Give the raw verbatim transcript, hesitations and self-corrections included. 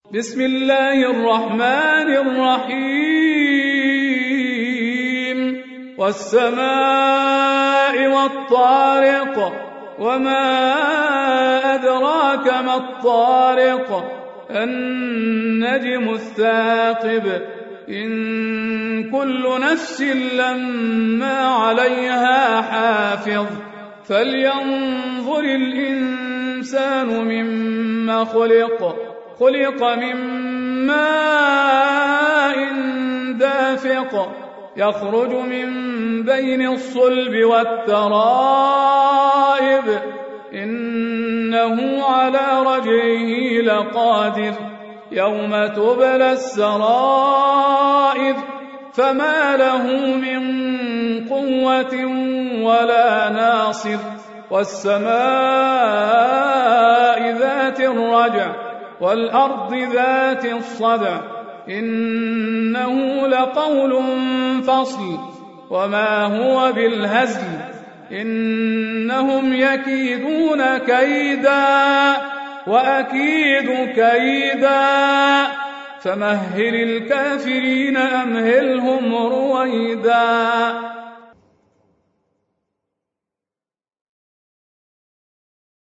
بسم الله الرحمن الرحيم والسماء والطارق وما أدراك ما الطارق النجم الثاقب إن كل نفس لما عليها حافظ فلينظر الإنسان مما خلق خلق من ماء دافق يخرج من بين الصلب والترائب إنه على رجعه لقادر يوم تبلى السرائر فما له من قوة ولا ناصر والسماء ذات الرجع والأرض ذات الصدع إنه لقول فصل وما هو بالهزل إنهم يكيدون كيدا وأكيد كيدا فمهل الكافرين أمهلهم رويدا.